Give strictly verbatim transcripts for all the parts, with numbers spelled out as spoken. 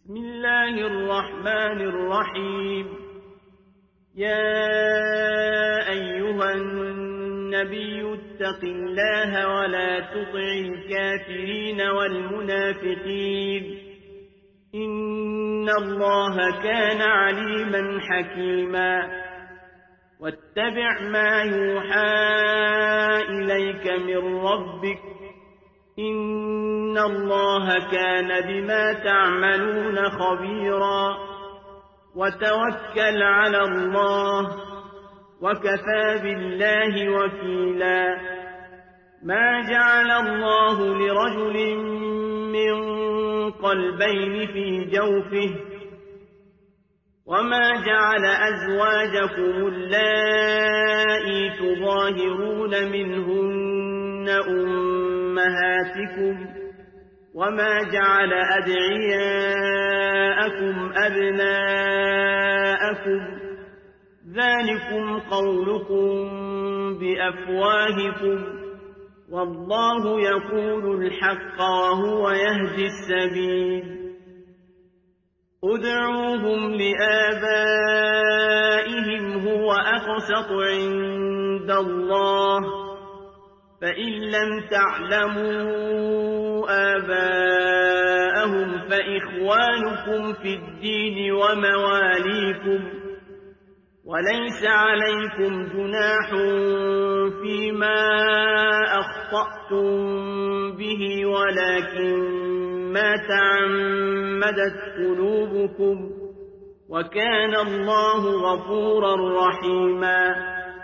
بسم الله الرحمن الرحيم. يا أيها النبي اتق الله ولا تطع الكافرين والمنافقين إن الله كان عليما حكيما. واتبع ما يوحى إليك من ربك إن الله كان بما تعملون خبيرا. وتوكل على الله وكفى بالله وكيلا. ما جعل الله لرجل من قلبين في جوفه وما جعل أزواجكم اللائي تظاهرون منهن أمهاتكم وما جعل أدعياءكم أبناءكم ذلكم قولكم بأفواهكم والله يقول الحق وهو يهدي السبيل. ادعوهم لآبائهم هو أقسط عند الله فإن لم تعلموا آباءهم فإخوانكم في الدين ومواليكم وليس عليكم جناح فيما أخطأتم به ولكن ما تعمدت قلوبكم وكان الله غفورا رحيما.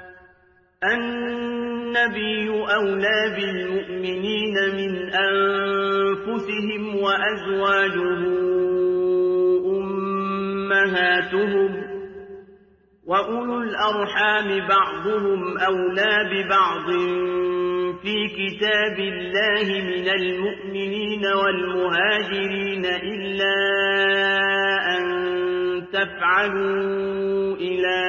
النبي أولى بالمؤمنين من أنفسهم وأزواجه أمهاتهم وأولو الأرحام بعضهم أولى ببعض في كتاب الله من المؤمنين والمهاجرين إلا أن تفعلوا إلى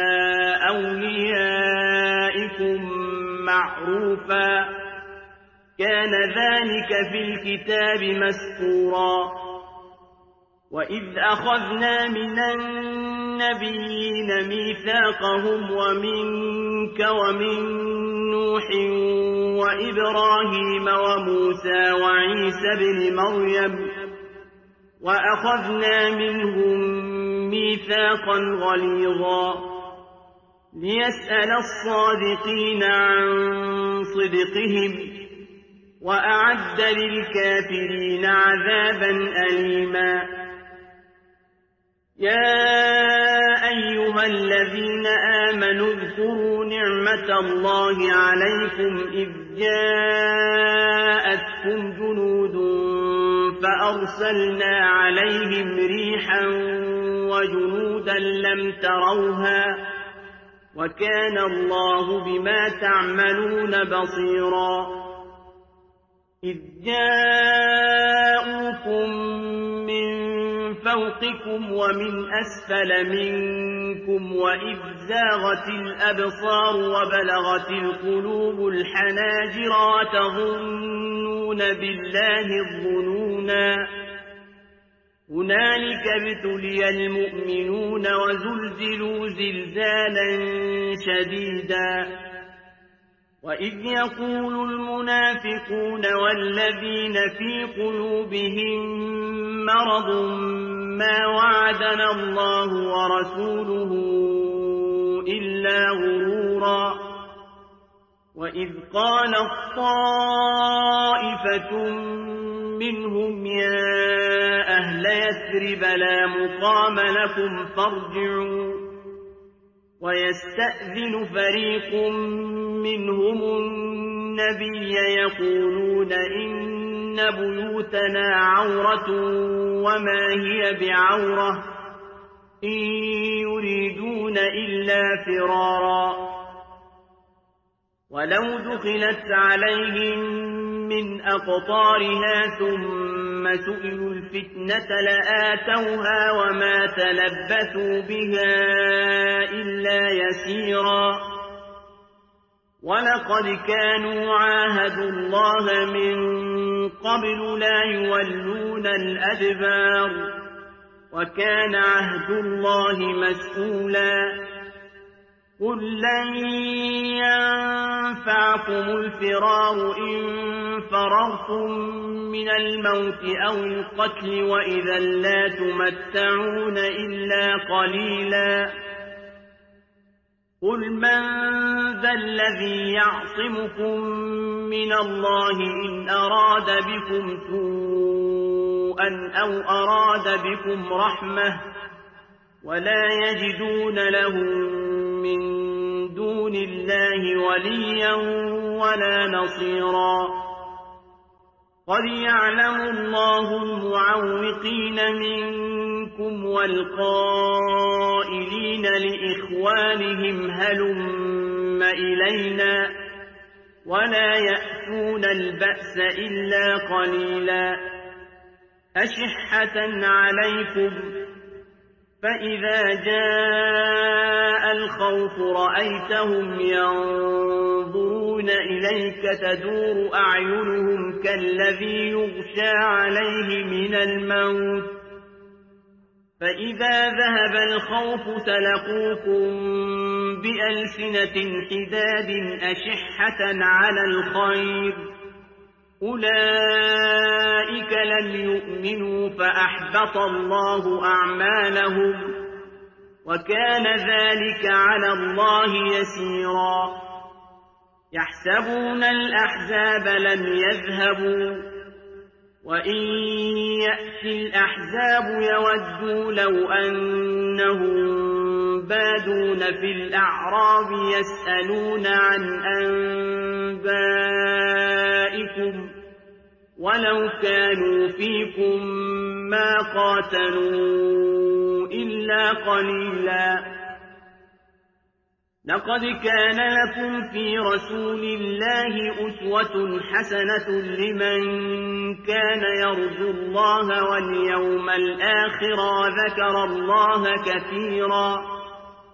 أوليائكم معروفا كان ذلك في الكتاب مسطورا. وإذ أخذنا من النبيين ميثاقهم ومنك ومن نوح وإبراهيم وموسى وعيسى بن مريم وأخذنا منهم ميثاقا غليظا ليسأل الصادقين عن صدقهم وأعد للكافرين عذابا أليما. يا أيها الذين آمنوا اذكروا نعمة الله عليكم إذ جاءتكم جنود فأرسلنا عليهم ريحا وجنودا لم تروها وكان الله بما تعملون بصيرا. إذ جاءوكم من فوقكم ومن أسفل منكم وإذ زاغت الأبصار وبلغت القلوب الحناجر وتظنون بالله الظنونا هنالك ابتلي المؤمنون وزلزلوا زلزالا شديدا. وإذ يقول المنافقون والذين في قلوبهم مرض ما وعدنا الله ورسوله إلا غرورا. وإذ قالت طائفة منهم يا أهل يثرب لا مقام لكم فارجعوا ويستأذن فريق منهم النبي يقولون إن بيوتنا عورة وما هي بعورة إن يريدون إلا فرارا. ولو دخلت عليهم من أقطارها ثم سئلوا الفتنة لآتوها وما تلبثوا بها إلا يسيرا. ولقد كانوا عاهدوا الله من قبل لا يولون الأدبار وكان عهد الله مسئولا قل لن ينفعكم الفرار إن فررتم من الموت أو القتل وإذا لا تمتعون إلا قليلا قل من ذا الذي يعصمكم من الله إن أراد بكم سوءا أو أراد بكم رحمة ولا يجدون لهم من دون الله وليا ولا نصيرا قد يعلم الله المعوقين منكم والقائلين لإخوانهم هلم إلينا ولا يأتون البأس إلا قليلا أشحة عليكم فإذا جاء الخوف رأيتهم ينظرون إليك تدور أعينهم كالذي يغشى عليه من الموت فإذا ذهب الخوف سلقوكم بألسنة حداد أشحة على الخير أولئك لم يؤمنوا فأحبط الله أعمالهم وكان ذلك على الله يسيرا يحسبون الأحزاب لم يذهبوا وإن يأتي الأحزاب يودوا لو أنهم بادون في الأعراب يسألون عن أنبائكم ولو كانوا فيكم ما قاتلوا إلا قليلا لقد كان لكم في رسول الله أسوة حسنة لمن كان يرجو الله واليوم الآخر وذكر الله كثيرا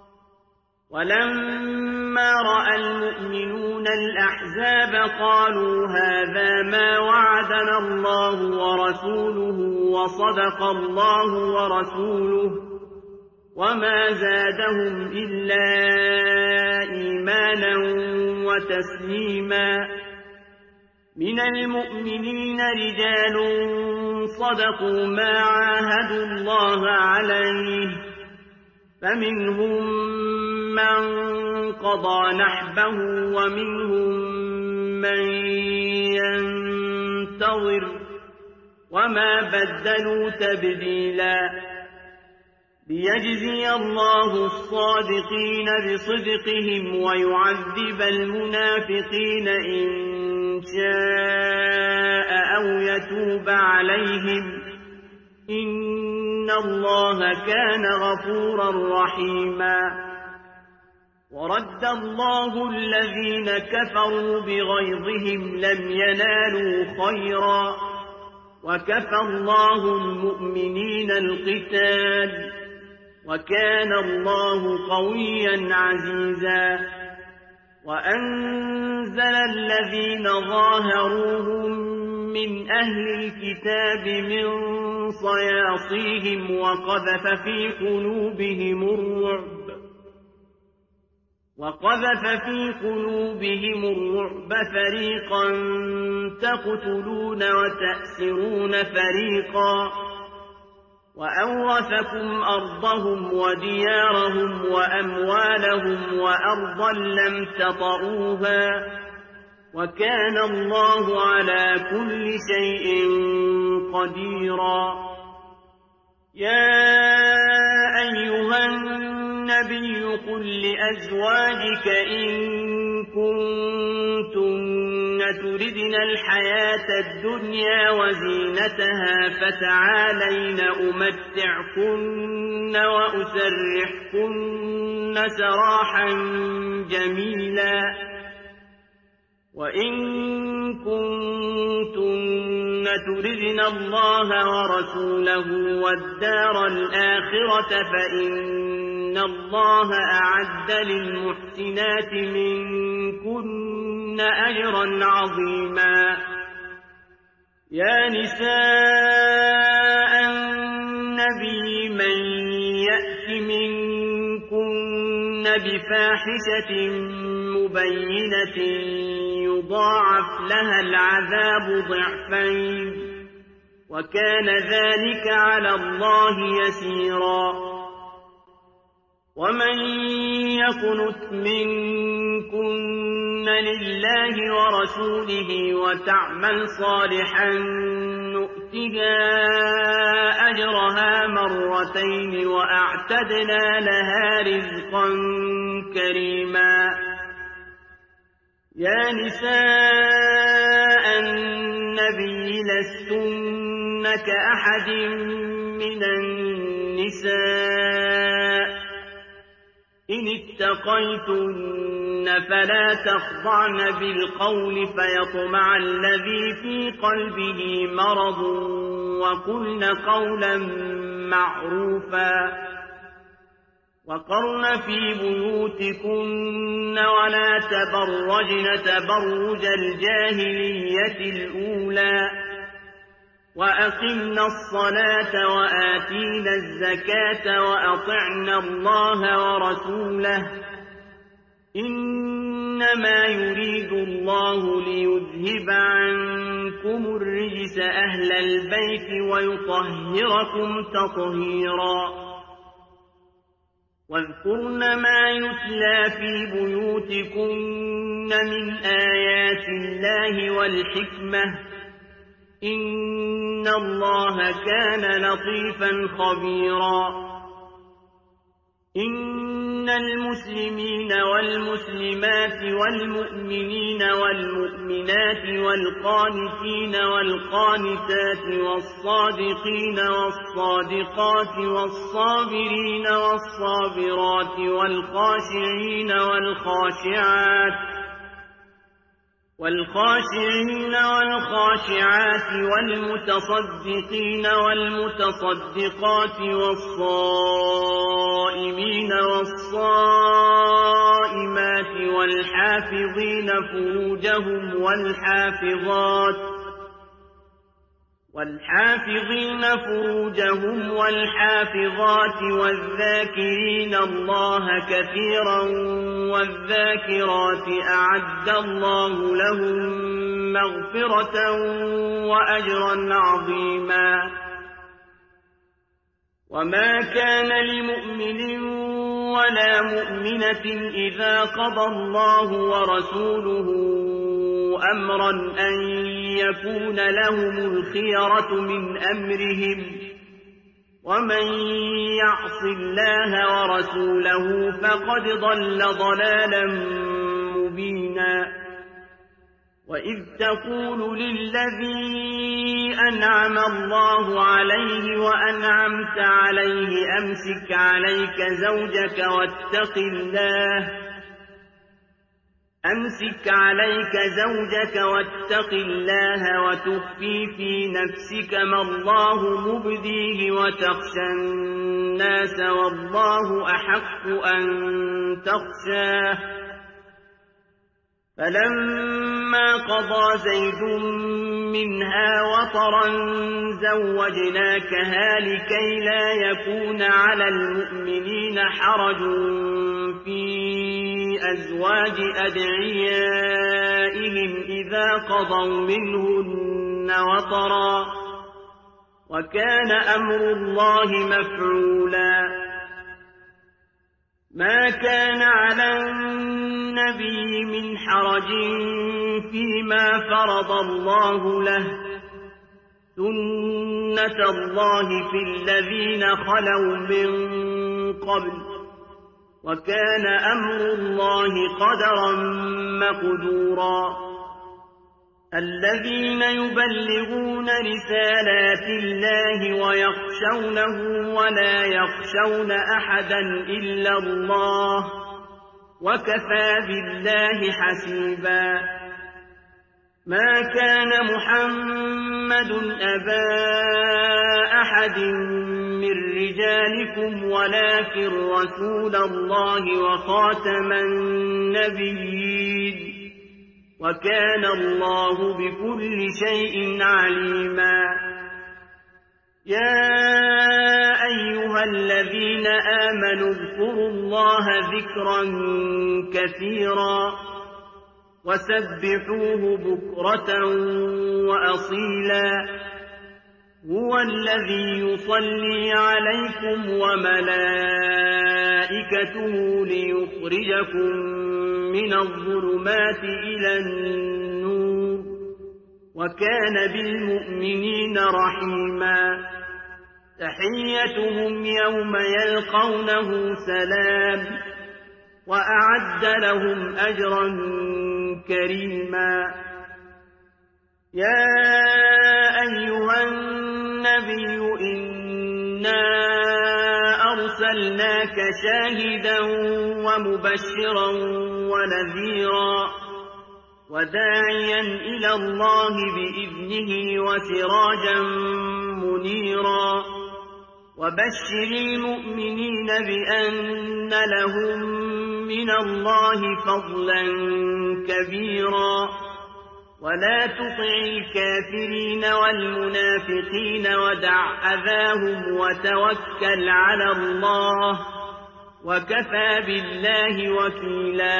ولما رأى المؤمنون الأحزاب قالوا هذا ما وعدنا الله ورسوله وصدق الله ورسوله وما زادهم إلا إيمانا وتسليما من المؤمنين رجال صدقوا ما عاهدوا الله عليه فمنهم من قضى نحبه ومنهم من ينتظر وما بدلوا تبديلا ليجزي الله الصادقين بصدقهم ويعذب المنافقين إن شاء أو يتوب عليهم إن الله كان غفورا رحيما ورد الله الذين كفروا بغيظهم لم ينالوا خيرا وكفى الله المؤمنين القتال وكان الله قويا عزيزا وأنزل الذين ظاهروهم من أهل الكتاب من صياصيهم وقذف في قلوبهم الرعب وقذف في قلوبهم الرعب فريقا تقتلون وتأسرون فريقا وأورثكم أرضهم وديارهم وأموالهم وأرضا لم تطئوها وكان الله على كل شيء قديرا يا أيها النبي قل لأزواجك إن كنتن تردن الحياة الدنيا وزينتها فتعالين أمتعكن وأسرحكن سراحا جميلا وإن كنتن تردن الله ورسوله والدار الآخرة فإن الله أعد للمحسنات منكن أجرا عظيما يا نساء النبي النبي من يأت منكن بفاحشة مبينة يضاعف لها العذاب ضعفين وكان ذلك على الله يسيرا ومن يقنت منكن لله ورسوله وتعمل صالحا نؤتها أجرها مرتين وأعتدنا لها رزقا كريما يا نساء النبي لستن كأحد من النساء إن اتقيتن فلا تخضعن بالقول فيطمع الذي في قلبه مرض وقلن قولا معروفا وقرن في بيوتكن ولا تبرجن تبرج الجاهلية الأولى وأقمنا الصلاة وآتينا الزكاة وأطعنا الله ورسوله إنما يريد الله ليذهب عنكم الرجس أهل البيت ويطهركم تطهيرا واذكرن ما يتلى في بيوتكن من آيات الله والحكمة إن الله كان لطيفا خبيرا إن المسلمين والمسلمات والمؤمنين والمؤمنات والقانتين والقانتات والصادقين والصادقات والصابرين والصابرات والخاشعين والخاشعات والخاشعين والخاشعات والمتصدقين والمتصدقات والصائمين والصائمات والحافظين فروجهم والحافظات والحافظين فروجهم والحافظات والذاكرين الله كثيرا والذاكرات أعد الله لهم مغفرة وأجرا عظيما وما كان لمؤمن ولا مؤمنة إذا قضى الله ورسوله أمرا أن يكون لهم الخيرة من أمرهم ومن يعص الله ورسوله فقد ضل ضلالا مبينا وإذ تقول للذي أنعم الله عليه وأنعمت عليه أمسك عليك زوجك واتق الله أمسك عليك زوجك واتق الله وتخفي في نفسك ما الله مبديه وتخشى الناس والله أحق أن تخشاه فلما قضى زيد منها وطرا زوجناكها لكي لا يكون على المؤمنين حرج في أزواج أدعيائهم إذا قضوا منهن وطرا وكان أمر الله مفعولا ما كان على النبي من حرج فيما فرض الله له سنة الله في الذين خلوا من قبل وكان أمر الله قدرا مقدورا الذين يبلغون رسالات الله ويخشونه ولا يخشون أحدا إلا الله وكفى بالله حسيبا ما كان محمد أبا أحد من رجالكم ولكن رسول الله وخاتم النبيين وكان الله بكل شيء عليما يا أيها الذين آمنوا اذكروا الله ذكرا كثيرا وسبحوه بكرة وأصيلا هو الذي يصلي عليكم وملائكته ليخرجكم من الظلمات إلى النور وكان بالمؤمنين رحيما تحيتهم يوم يلقونه سلام وأعد لهم أجرا كريما يا أيها النبي إنا أرسلناك شاهدا ومبشرا ونذيرا وداعيا إلى الله بإذنه وسراجا منيرا وبشر المؤمنين بأن لهم من الله فضلا كبيرا ولا تطع الكافرين والمنافقين ودع أذاهم وتوكل على الله وكفى بالله وكيلا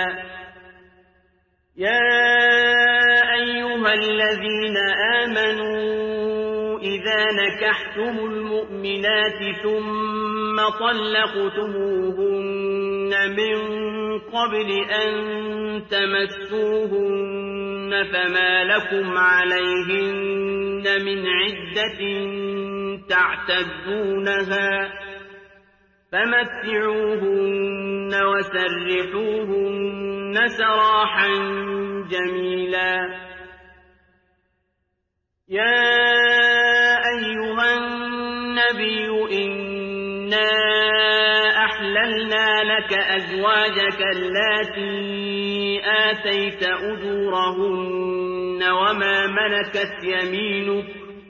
يا أيها الذين آمنوا إذا نكحتم المؤمنات ثم طلقتموهن من قبل أن تمسوهن فما لكم عليهن من عدة تعتدونها فمتعوهن وسرحوهن سراحا جميلا يا أيها النبي إنا أحللنا لك أزواجك اللاتي آتيت أجورهن وما ملكت يمينك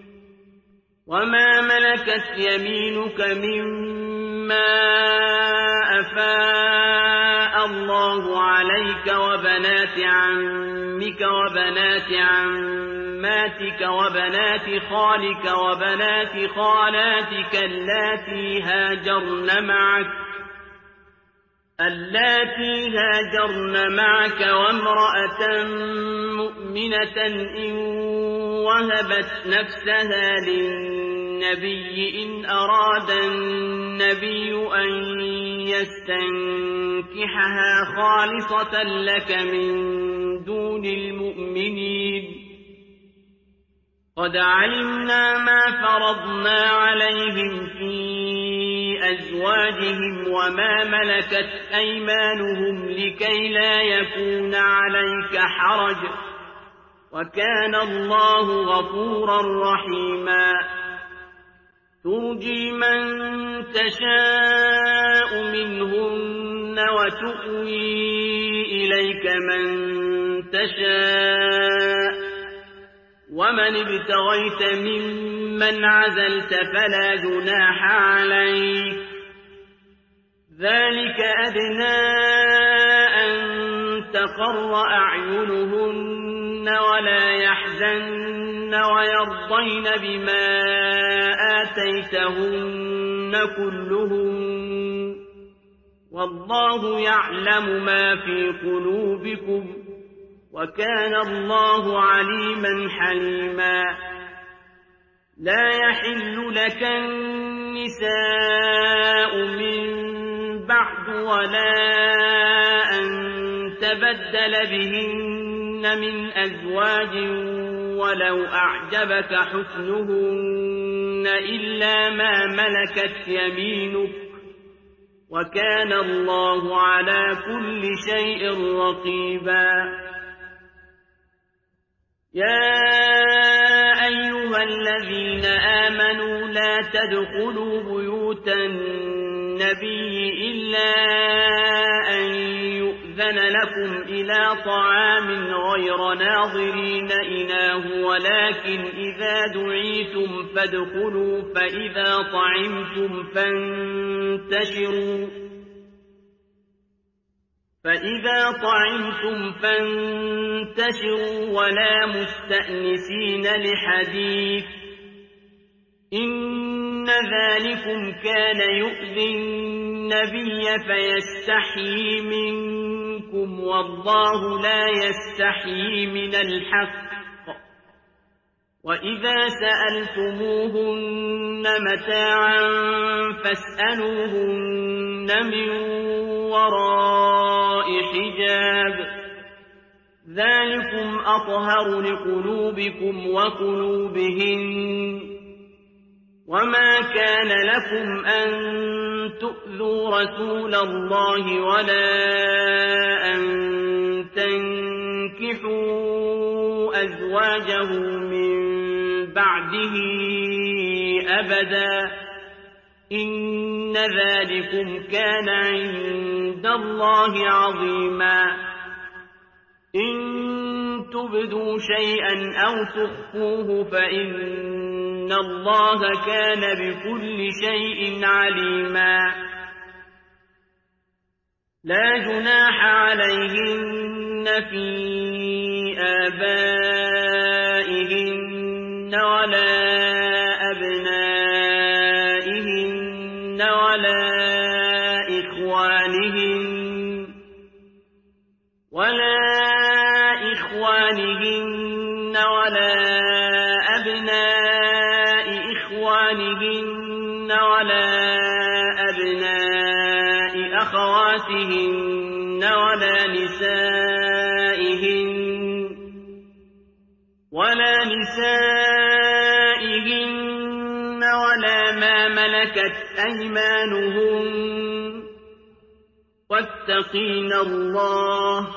وما ملكت يمينك مما أفاء الله عليك وبنات عمك وبنات عماتك وبنات خالك وبنات خالاتك اللاتي هاجرن معك اللاتي هاجرن معك وامرأة مؤمنة إن وهبت نفسها للنبي إن أراد النبي أن يستنكحها خالصة لك من دون المؤمنين قد علمنا ما فرضنا عليهم في أزواجهم وما ملكت أيمانهم لكي لا يكون عليك حرج وكان الله غفورا رحيما ترجي من تشاء منهن وتؤوي إليك من تشاء ومن ابتغيت ممن عزلت فلا جناح عليك ذلك أدنى أن تقر أعينهن ولا يحزن ويرضين بما آتيتهن كلهن والله يعلم ما في قلوبكم وكان الله عليما حليما لا يحل لك النساء من بعد ولا أن تبدل بهن من أزواج ولو أعجبك حسنهن إلا ما ملكت يمينك وكان الله على كل شيء رقيبا يا أيها الذين آمنوا لا تدخلوا بيوت النبي إلا أن يؤذن لكم إلى طعام غير ناظرين إناه ولكن إذا دعيتم فادخلوا فإذا طعمتم فانتشروا فإذا طعمتم فانتشروا ولا مستأنسين لحديث إن ذلكم كان يؤذي النبي فيستحيي منكم والله لا يستحيي من الحق وإذا سألتموهن متاعا فاسألوهن من وراء حجاب ذلكم أطهر لقلوبكم وقلوبهن وما كان لكم أن تؤذوا رسول الله ولا أن تنكحوا أزواجه من بعده أبدا إن ذلكم كان عند الله عظيما إن تبدوا شيئا أو تخفوه فإن الله كان بكل شيء عليما لا جناح عليهن في آبائهن ولا أبنائهن ولا إخوانهن ولا إخوانهن ولا أبناء إخوانهن ولا أبناء أخواتهن ولا نسائهن ولا نسائهن ولا ما ملكت أيمانهن واتقين الله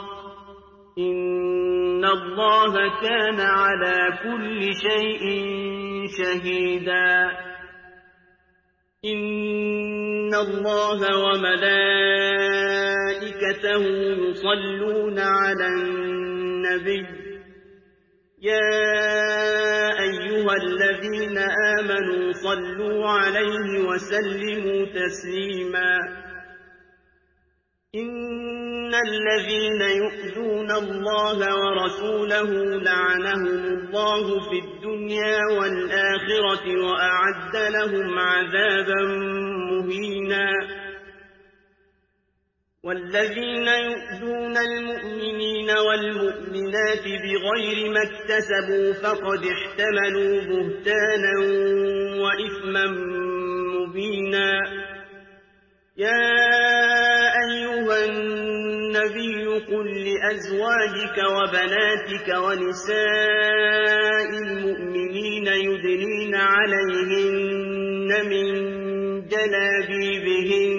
إن الله كان على كل شيء شهيدا إن الله وملائكته يصلون على النبي يا أيها الذين آمنوا صلوا عليه وسلموا تسليما إن الذين يؤذون الله ورسوله لعنهم الله في الدنيا والآخرة وأعد لهم عذابا مهينا والذين يؤذون المؤمنين والمؤمنات بغير ما اكتسبوا فقد احتملوا بهتانا وإثما مبينا يا أيها النبي قل لأزواجك وبناتك ونساء المؤمنين يدنين عليهن من جلابيبهن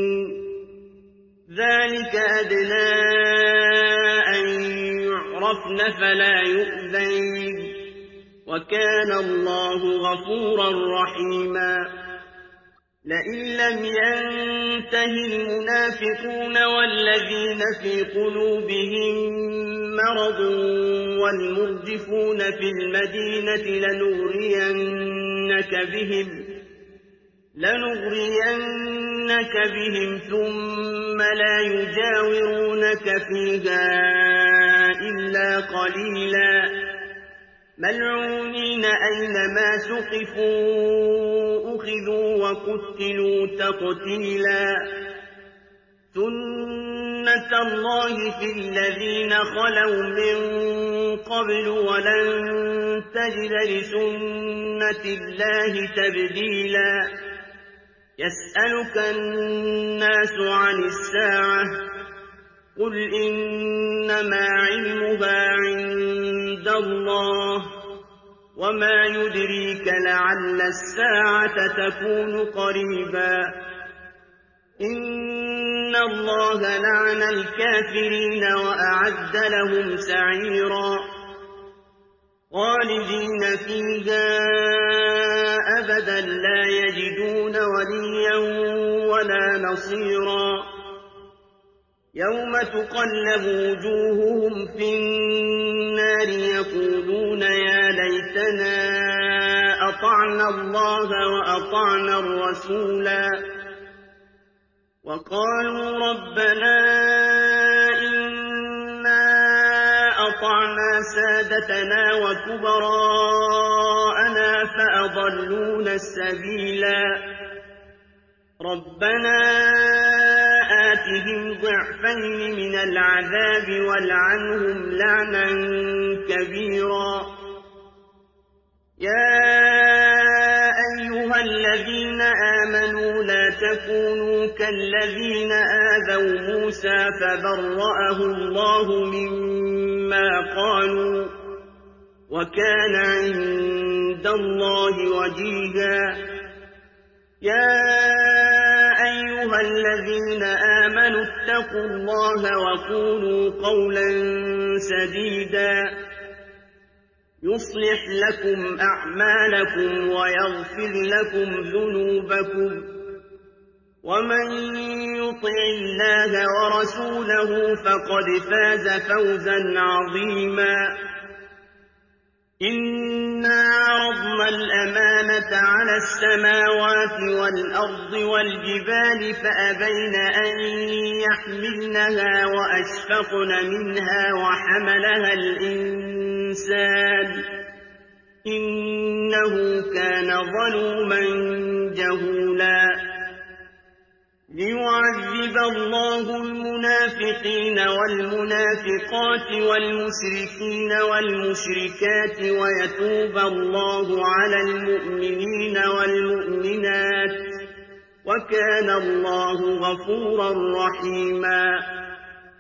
ذلك أدنى أن يعرفن فلا يؤذين وكان الله غفورا رحيما لئن لم ينته المنافقون والذين في قلوبهم مرض والمرجفون في المدينة لنغرينك بهم لنغرينك بهم ثم لا يجاورونك فيها إلا قليلا ملعونين أينما ثقفوا أخذوا وقتلوا تقتيلا سنة الله في الذين خلوا من قبل ولن تجد لسنة الله تبديلا يسألك الناس عن الساعة قل إنما علمها عند الله وما يدريك لعل الساعة تكون قريبا إن الله لعن الكافرين وأعد لهم سعيرا خالدين فيها أبدا لا يجدون وليا ولا نصيرا يوم تقلب وجوههم في النار يقولون يا ليتنا أطعنا الله وأطعنا الرسولا وقالوا ربنا إنا أطعنا سادتنا وكبراءنا فأغوينا وأضلون السبيلا ربنا آتهم ضعفين من العذاب والعنهم لعنا كبيرا يا أيها الذين آمنوا لا تكونوا كالذين آذوا موسى فبرأه الله مما قالوا وكان عند الله وجيها يا أيها الذين آمنوا اتقوا الله وقولوا قولا سديدا يصلح لكم أعمالكم ويغفر لكم ذنوبكم ومن يطع الله ورسوله فقد فاز فوزا عظيما إنا عرضنا الأمانة على السماوات والأرض والجبال فأبين أن يحملنها وأشفقن منها وحملها الإنسان إنه كان ظلوما جهولا ليعذب الله المنافقين والمنافقات والمشركين والمشركات ويتوب الله على المؤمنين والمؤمنات وكان الله غفورا رحيما